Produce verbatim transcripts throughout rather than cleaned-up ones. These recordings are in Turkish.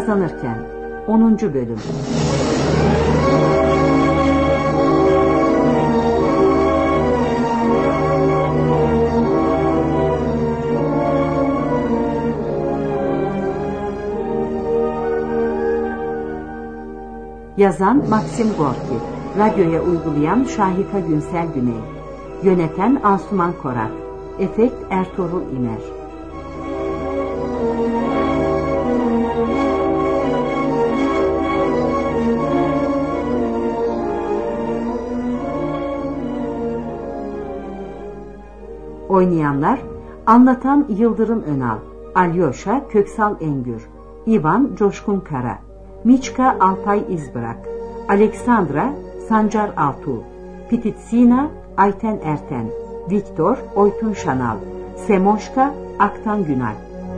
kazanırken onuncu bölüm. Yazan Maxim Gorki, radyoya uygulayan Şahife Günsel Güney, yöneten Asuman Korak, efekt Ertuğrul İmer. Oynayanlar: anlatan Yıldırım Önal, Alyosha Köksal Engür, İvan Coşkun Kara, Miçka Alpay İzbırak, Aleksandra Sancar Altuğ, Pititsina Ayten Erten, Viktor Oytun Şanal, Semoşka Aktan Günal.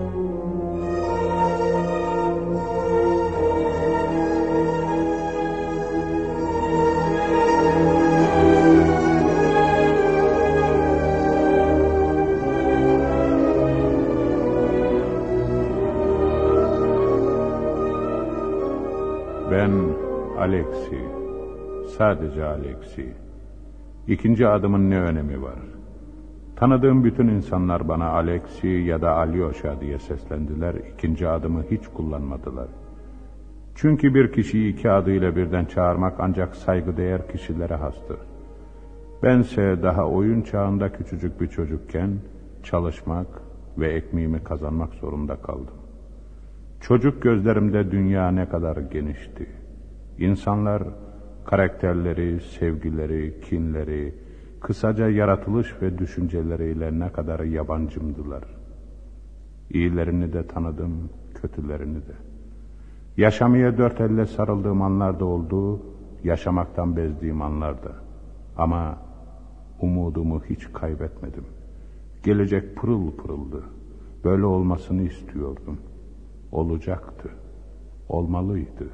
Ben Alexi, sadece Alexi. İkinci adımın ne önemi var? Tanıdığım bütün insanlar bana Alexi ya da Alyosha diye seslendiler, ikinci adımı hiç kullanmadılar. Çünkü bir kişiyi iki adıyla birden çağırmak ancak saygıdeğer kişilere hastır. Bense daha oyun çağında küçücük bir çocukken çalışmak ve ekmeğimi kazanmak zorunda kaldım. Çocuk gözlerimde dünya ne kadar genişti. İnsanlar karakterleri, sevgileri, kinleri, kısaca yaratılış ve düşünceleriyle ne kadar yabancımdılar. İyilerini de tanıdım, kötülerini de. Yaşamaya dört elle sarıldığım anlar da oldu, yaşamaktan bezdiğim anlar da. Ama umudumu hiç kaybetmedim. Gelecek pırıl pırıldı. Böyle olmasını istiyordum. Olacaktı. Olmalıydı.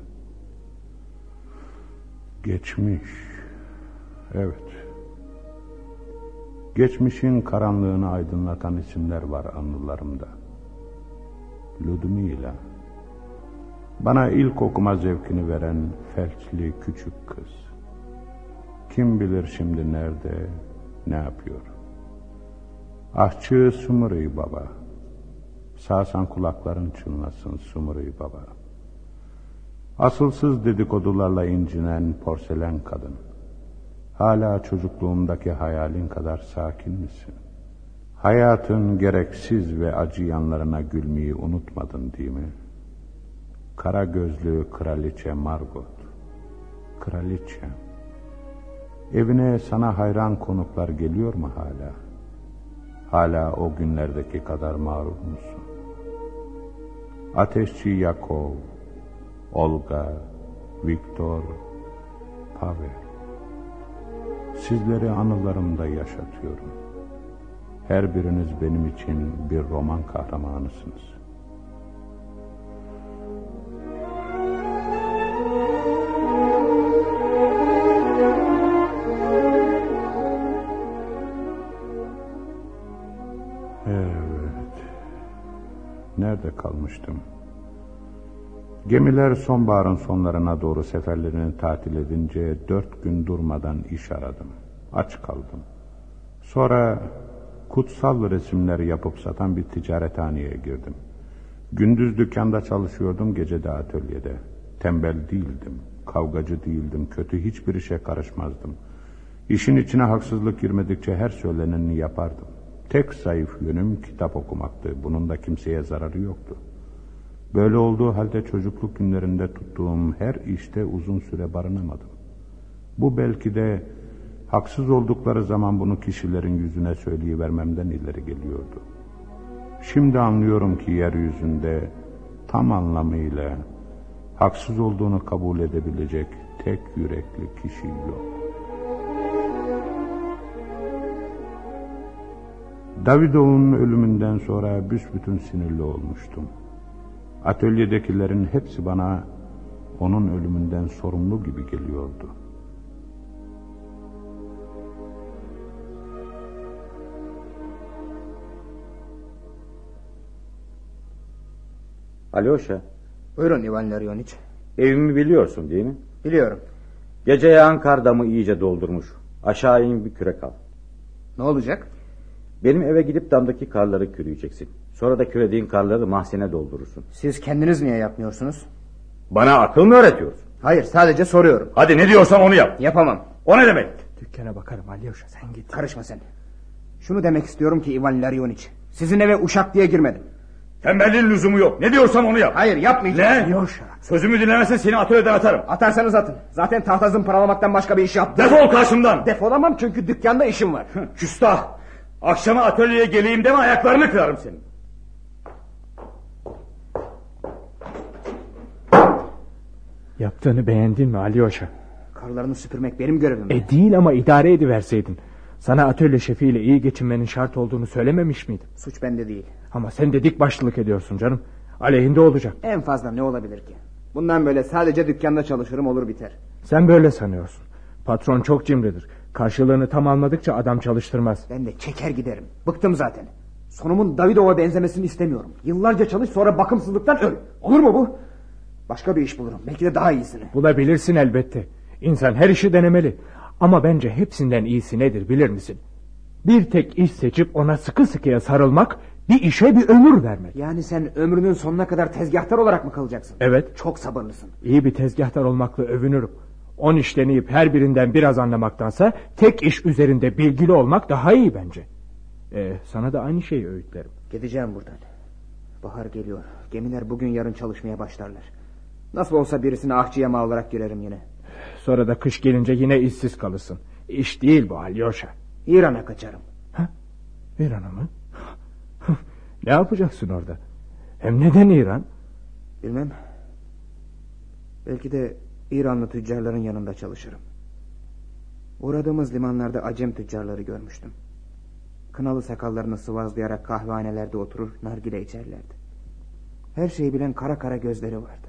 Geçmiş. Evet. Geçmişin karanlığını aydınlatan isimler var anılarımda. Ludmila. Bana ilk okuma zevkini veren felçli küçük kız. Kim bilir şimdi nerede, ne yapıyor? Aşçı Sumri Baba. Sağsan kulakların çınlasın Sumri Baba. Asılsız dedikodularla incinen porselen kadın. Hala çocukluğumdaki hayalin kadar sakin misin? Hayatın gereksiz ve acı yanlarına gülmeyi unutmadın değil mi? Kara gözlü kraliçe Margot. Kraliçe. Evine sana hayran konuklar geliyor mu hala? Hala o günlerdeki kadar mağrur musun? Ateşçi Yakov, Olga, Viktor, Pavel. Sizleri anılarımda yaşatıyorum. Her biriniz benim için bir roman kahramanısınız. Evet. Nerede kalmıştım? Gemiler sonbaharın sonlarına doğru seferlerini tatil edince dört gün durmadan iş aradım. Aç kaldım. Sonra kutsal resimler yapıp satan bir ticarethaneye girdim. Gündüz dükkanda çalışıyordum, gece de atölyede. Tembel değildim, kavgacı değildim, kötü hiçbir işe karışmazdım. İşin içine haksızlık girmedikçe her söyleneni yapardım. Tek zayıf yönüm kitap okumaktı. Bunun da kimseye zararı yoktu. Böyle olduğu halde çocukluk günlerinde tuttuğum her işte uzun süre barınamadım. Bu belki de haksız oldukları zaman bunu kişilerin yüzüne söyleyivermemden ileri geliyordu. Şimdi anlıyorum ki yeryüzünde tam anlamıyla haksız olduğunu kabul edebilecek tek yürekli kişi yok. Davidov'un ölümünden sonra büsbütün sinirli olmuştum. Atölyedekilerin hepsi bana onun ölümünden sorumlu gibi geliyordu. Alyosha, Buyurun Ivan Larionich. Evimi biliyorsun değil mi? Biliyorum. Gece yağan kar damı iyice doldurmuş. Aşağı in bir kürek al. Ne olacak? Benim eve gidip damdaki karları kürüyeceksin. Sonra da kürediğin karları mahzene doldurursun. Siz kendiniz niye yapmıyorsunuz? Bana akıl mı öğretiyorsun? Hayır, sadece soruyorum. Hadi ne diyorsan onu yap. Yapamam. O ne demek? Dükkana bakarım Alyosha, sen git. Karışma sen. Şunu demek istiyorum ki Ivan Larionich, sizin eve uşak diye girmedim. Tembelliğin lüzumu yok. Ne diyorsam onu yap. Hayır, yapmayacağım. Ne? Alyosha. Sözümü dinlemezsen seni atölyeden atarım. Atarsanız atın. Zaten tahta zımparalamaktan başka bir iş yaptım. Defol karşımdan. Defolamam çünkü dükkanda işim var. Küstah. Akşama atölyeye geleyim deme, ayaklarını kırarım senin. Yaptığını beğendin mi Alyosha? Karlarını süpürmek benim görevim. E değil ama idare ediverseydin. Sana atölye şefiyle iyi geçinmenin şart olduğunu söylememiş miydim? Suç bende değil. Ama sen de dik başlılık ediyorsun canım. Aleyhinde olacak. En fazla ne olabilir ki? Bundan böyle sadece dükkanda çalışırım, olur biter. Sen böyle sanıyorsun. Patron çok cimridir. Karşılığını tam almadıkça adam çalıştırmaz. Ben de çeker giderim. Bıktım zaten. Sonumun Davidov'a benzemesini istemiyorum. Yıllarca çalış, sonra bakımsızlıktan öl. Olur mu bu? Başka bir iş bulurum. Belki de daha iyisini. Bulabilirsin elbette. İnsan her işi denemeli. Ama bence hepsinden iyisi nedir bilir misin? Bir tek iş seçip ona sıkı sıkıya sarılmak, bir işe bir ömür vermek. Yani sen ömrünün sonuna kadar tezgahtar olarak mı kalacaksın? Evet. Çok sabırlısın. İyi bir tezgahtar olmakla övünürüm. On iş deneyip her birinden biraz anlamaktansa tek iş üzerinde bilgili olmak daha iyi bence. Ee, sana da aynı şeyi öğütlerim. Gideceğim buradan. Bahar geliyor. Gemiler bugün yarın çalışmaya başlarlar. Nasıl olsa birisine ahçı yamağı olarak girerim yine. Sonra da kış gelince yine işsiz kalırsın. İş değil bu Alyosha. İran'a kaçarım. Ha? İran'a mı? Ne yapacaksın orada? Hem neden İran? Bilmem. Belki de İranlı tüccarların yanında çalışırım. Uğradığımız limanlarda Acem tüccarları görmüştüm. Kınalı sakallarını sıvazlayarak kahvehanelerde oturur, nargile içerlerdi. Her şeyi bilen kara kara gözleri vardı.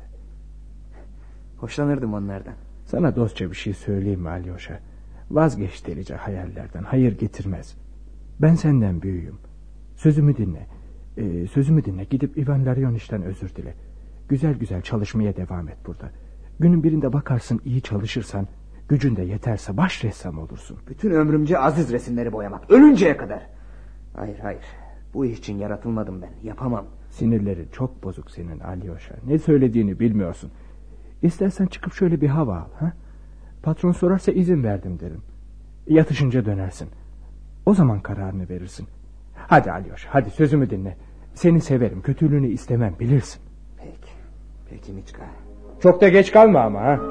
Hoşlanırdım onlardan. Sana dostça bir şey söyleyeyim mi Alyosha? Vazgeç delice hayallerden, hayır getirmez. Ben senden büyüğüm. Sözümü dinle. Ee, sözümü dinle, gidip Ivan Laryonich'ten özür dile. Güzel güzel çalışmaya devam et burada. Günün birinde bakarsın iyi çalışırsan, gücün de yeterse baş ressam olursun. Bütün ömrümce aziz resimleri boyamak, ölünceye kadar. Hayır hayır, bu iş için yaratılmadım ben, yapamam. Sinirlerin çok bozuk senin Alyosha. Ne söylediğini bilmiyorsun. İstersen çıkıp şöyle bir hava al. Ha? Patron sorarsa izin verdim derim. Yatışınca dönersin. O zaman kararını verirsin. Hadi Alyosha, hadi sözümü dinle. Seni severim, kötülüğünü istemem, bilirsin. Peki, peki Miçka. Çok da geç kalma ama ha.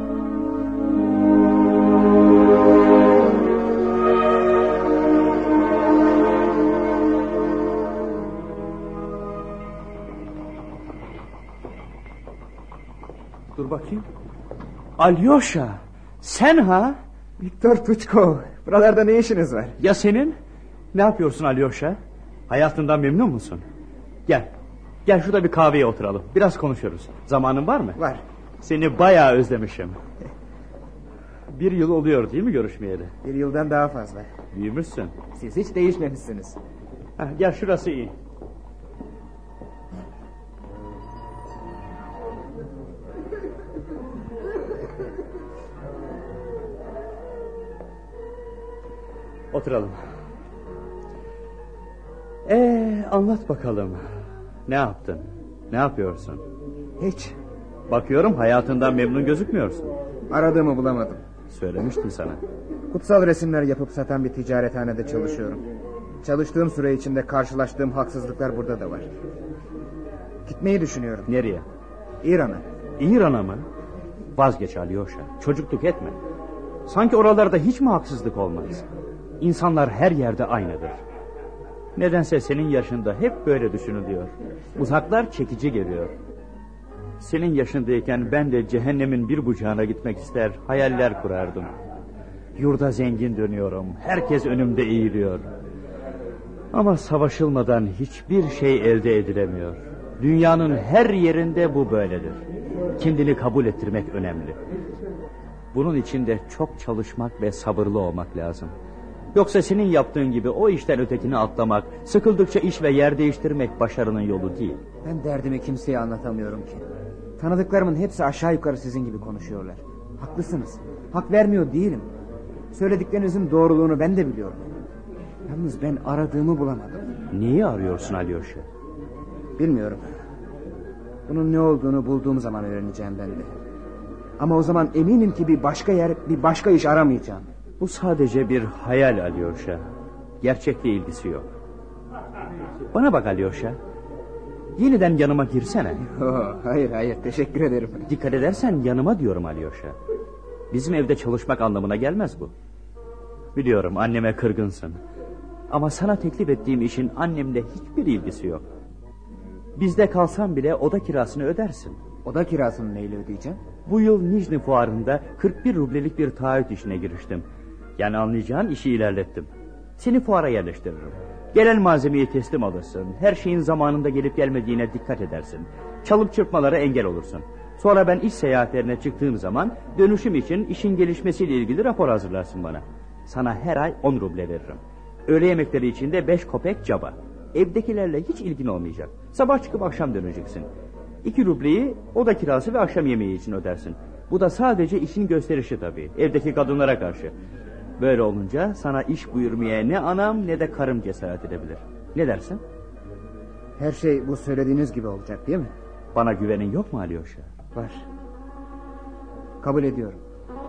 Dur bakayım. Alyosha, sen ha? Viktor Tuchko, buralarda ne işiniz var? Ya senin? Ne yapıyorsun Alyosha? Hayatından memnun musun? Gel, gel şurada bir kahveye oturalım. Biraz konuşuruz. Zamanın var mı? Var. Seni bayağı özlemişim. Bir yıl oluyor değil mi görüşmeyeli? Bir yıldan daha fazla. Büyümüşsün. Siz hiç değişmemişsiniz. Ha, gel şurası iyi. Oturalım. Ee, anlat bakalım. Ne yaptın? Ne yapıyorsun? Hiç. Bakıyorum hayatından memnun gözükmüyorsun. Aradığımı bulamadım. Söylemiştim sana. Kutsal resimler yapıp satan bir ticarethanede çalışıyorum. Çalıştığım süre içinde karşılaştığım haksızlıklar burada da var. Gitmeyi düşünüyorum. Nereye? İran'a. İran'a mı? Vazgeç Alyosha. Çocukluk etme. Sanki oralarda hiç mi haksızlık olmaz? İnsanlar her yerde aynıdır. Nedense senin yaşında hep böyle düşünülüyor. Uzaklar çekici geliyor. Senin yaşındayken ben de cehennemin bir bucağına gitmek ister, hayaller kurardım. Yurda zengin dönüyorum, herkes önümde eğiliyor. Ama savaşılmadan hiçbir şey elde edilemiyor. Dünyanın her yerinde bu böyledir. Kendini kabul ettirmek önemli. Bunun için de çok çalışmak ve sabırlı olmak lazım. Yoksa senin yaptığın gibi o işten ötekini atlamak, sıkıldıkça iş ve yer değiştirmek başarının yolu değil. Ben derdimi kimseye anlatamıyorum ki. Tanıdıklarımın hepsi aşağı yukarı sizin gibi konuşuyorlar. Haklısınız. Hak vermiyor değilim. Söylediklerinizin doğruluğunu ben de biliyorum. Yalnız ben aradığımı bulamadım. Neyi arıyorsun Alyosha? Bilmiyorum. Bunun ne olduğunu bulduğum zaman öğreneceğim ben de. Ama o zaman eminim ki bir başka yer, bir başka iş aramayacağım. Bu sadece bir hayal Alyosha. Gerçekle ilgisi yok. Bana bak Alyosha. Yeniden yanıma girsene. Oh, hayır hayır, teşekkür ederim. Dikkat edersen yanıma diyorum Alyosha. Bizim evde çalışmak anlamına gelmez bu. Biliyorum anneme kırgınsın. Ama sana teklif ettiğim işin annemle hiçbir ilgisi yok. Bizde kalsan bile oda kirasını ödersin. Oda kirasını neyle ödeyeceğim? Bu yıl Nijni fuarında kırk bir rublelik bir taahhüt işine giriştim. Yani anlayacağın işi ilerlettim. Seni fuara yerleştiririm. Gelen malzemeyi teslim alırsın. Her şeyin zamanında gelip gelmediğine dikkat edersin. Çalıp çırpmalara engel olursun. Sonra ben iş seyahatlerine çıktığım zaman dönüşüm için işin gelişmesiyle ilgili rapor hazırlarsın bana. Sana her ay on ruble veririm. Öğle yemekleri için de beş kopek caba. Evdekilerle hiç ilgin olmayacak. Sabah çıkıp akşam döneceksin. İki rubleyi oda kirası ve akşam yemeği için ödersin. Bu da sadece işin gösterişi tabii. Evdeki kadınlara karşı. Böyle olunca sana iş buyurmaya ne anam ne de karım cesaret edebilir. Ne dersin? Her şey bu söylediğiniz gibi olacak değil mi? Bana güvenin yok mu Alyosha? Var. Kabul ediyorum.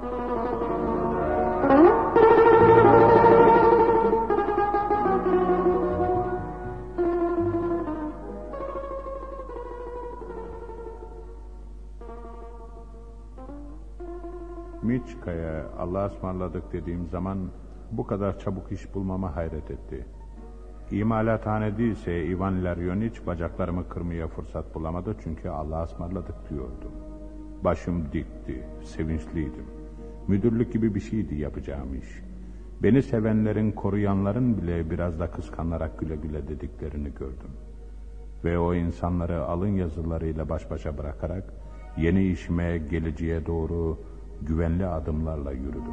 Miçka'ya Allah'a ısmarladık dediğim zaman bu kadar çabuk iş bulmama hayret etti. İmalathane değilse Ivan Laryoniç bacaklarımı kırmaya fırsat bulamadı çünkü Allah'a ısmarladık diyordu. Başım dikti, sevinçliydim. Müdürlük gibi bir şeydi yapacağım iş. Beni sevenlerin, koruyanların bile biraz da kıskanarak güle güle dediklerini gördüm. Ve o insanları alın yazılarıyla baş başa bırakarak yeni işime, geleceğe doğru güvenli adımlarla yürüdüm.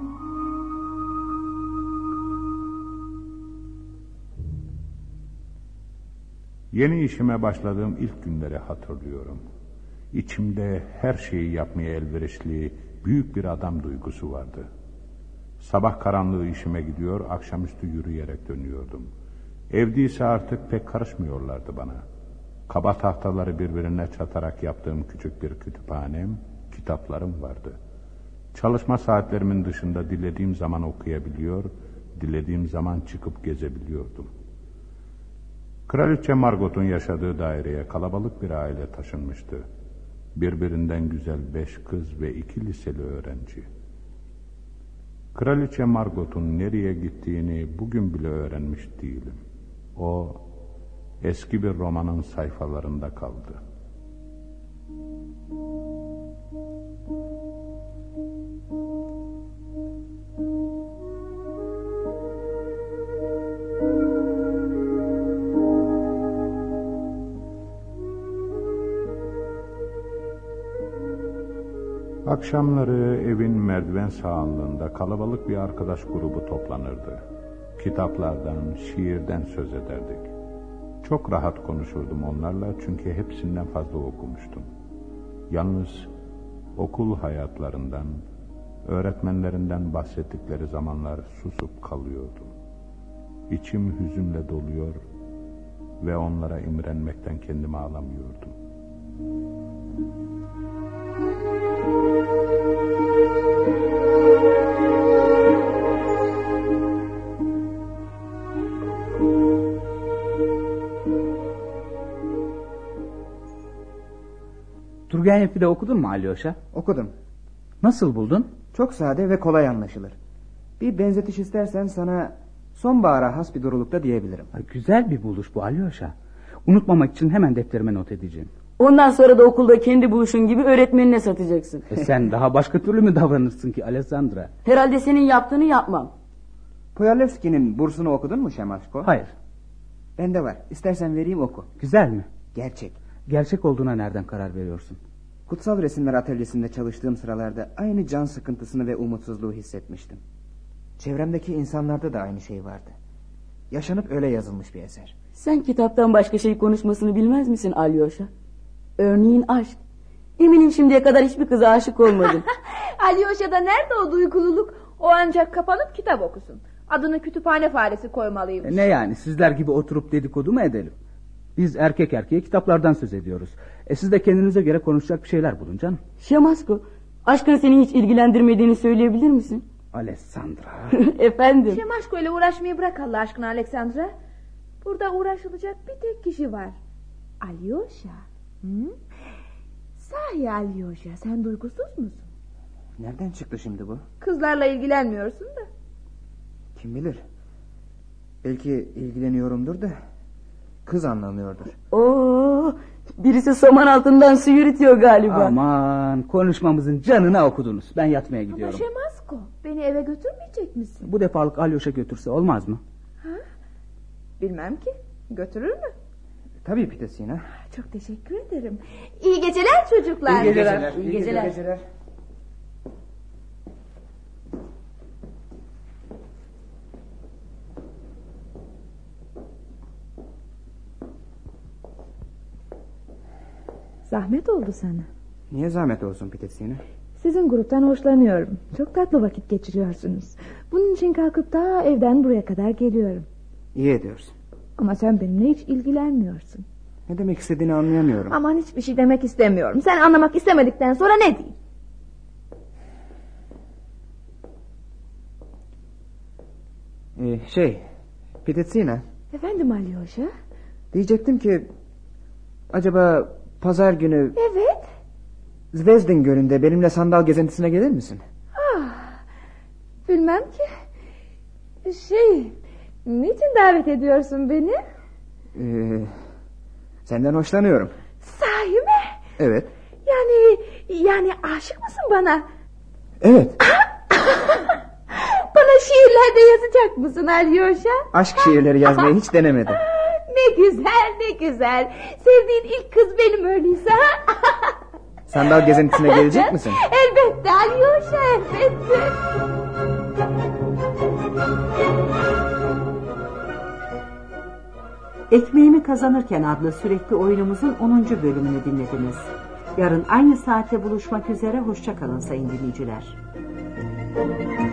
Yeni işime başladığım ilk günleri hatırlıyorum. İçimde her şeyi yapmaya elverişli büyük bir adam duygusu vardı. Sabah karanlığı işime gidiyor, akşamüstü yürüyerek dönüyordum. Evdeyse artık pek karışmıyorlardı bana. Kaba tahtaları birbirine çatarak yaptığım küçük bir kütüphanem, kitaplarım vardı. Çalışma saatlerimin dışında dilediğim zaman okuyabiliyor, dilediğim zaman çıkıp gezebiliyordum. Kraliçe Margot'un yaşadığı daireye kalabalık bir aile taşınmıştı. Birbirinden güzel beş kız ve iki liseli öğrenci. Kraliçe Margot'un nereye gittiğini bugün bile öğrenmiş değilim. O eski bir romanın sayfalarında kaldı. Akşamları evin merdiven sağanlığında kalabalık bir arkadaş grubu toplanırdı. Kitaplardan, şiirden söz ederdik. Çok rahat konuşurdum onlarla çünkü hepsinden fazla okumuştum. Yalnız okul hayatlarından, öğretmenlerinden bahsettikleri zamanlar susup kalıyordum. İçim hüzünle doluyor ve onlara imrenmekten kendimi alamıyordum. Turgenev'i de okudun mu Alyosha? Okudum. Nasıl buldun? Çok sade ve kolay anlaşılır. Bir benzetiş istersen sana sonbahara has bir durulukta diyebilirim. Güzel bir buluş bu Alyosha. Unutmamak için hemen defterime not edeceğim. Ondan sonra da okulda kendi buluşun gibi öğretmenine satacaksın. E sen daha başka türlü mü davranırsın ki Alessandra? Herhalde senin yaptığını yapmam. Poyalevski'nin bursunu okudun mu Şemaşko? Hayır. Bende var. İstersen vereyim oku. Güzel mi? Gerçek. Gerçek olduğuna nereden karar veriyorsun? Kutsal Resimler Atölyesi'nde çalıştığım sıralarda aynı can sıkıntısını ve umutsuzluğu hissetmiştim. Çevremdeki insanlarda da aynı şey vardı. Yaşanıp öyle yazılmış bir eser. Sen kitaptan başka şey konuşmasını bilmez misin Alyosha? Örneğin aşk. Eminim şimdiye kadar hiçbir kıza aşık olmadın. Alyosha'da nerede o duykululuk? O ancak kapanıp kitap okusun. Adını kütüphane faresi koymalıymış. E ne yani, sizler gibi oturup dedikodu mu edelim? Biz erkek erkeğe kitaplardan söz ediyoruz. E siz de kendinize göre konuşacak bir şeyler bulun canım. Şemasko, aşkın seni hiç ilgilendirmediğini söyleyebilir misin? Alessandra. Efendim? Şemaşko ile uğraşmayı bırak Allah aşkına Alexandra. Burada uğraşılacak bir tek kişi var. Alyosha. Hı? Sahi Alyosha, sen duygusuz musun? Nereden çıktı şimdi bu? Kızlarla ilgilenmiyorsun da. Kim bilir. Belki ilgileniyorumdur da kız anlamıyordur. Oo, birisi saman altından su yürütüyor galiba. Aman, konuşmamızın canına okudunuz. Ben yatmaya gidiyorum. Ama Şemasko, beni eve götürmeyecek misin? Bu defalık Alyosha götürse olmaz mı? Ha? Bilmem ki. Götürür mü? Tabii Pitesina. Çok teşekkür ederim. İyi geceler çocuklar. İyi geceler. İyi geceler. İyi geceler. Zahmet oldu sana. Niye zahmet olsun Pitesina? Sizin gruptan hoşlanıyorum. Çok tatlı vakit geçiriyorsunuz. Bunun için kalkıp da evden buraya kadar geliyorum. İyi ediyorsun. Ama sen benimle hiç ilgilenmiyorsun. Ne demek istediğini anlayamıyorum. Aman hiçbir şey demek istemiyorum. Sen anlamak istemedikten sonra ne diyeyim? Ee, şey, Pitesina. Efendim Alyosha? Diyecektim ki acaba pazar günü Evet. Zvezdin Gölü'nde benimle sandal gezintisine gelir misin? Ah, bilmem ki. Şey, niçin davet ediyorsun beni? Ee, senden hoşlanıyorum. Sahi mi? Evet. Yani yani aşık mısın bana? Evet. Bana şiirlerde yazacak mısın Alyosha? Aşk şiirleri yazmayı hiç denemedim. Ne güzel, ne güzel. Sevdiğin ilk kız benim öyleyse. Sandal gezintisine gelecek misin? Elbette Alyosha, elbette. Ekmeğimi Kazanırken adlı sürekli oyunumuzun onuncu bölümünü dinlediniz. Yarın aynı saatte buluşmak üzere, hoşça kalın sayın dinleyiciler.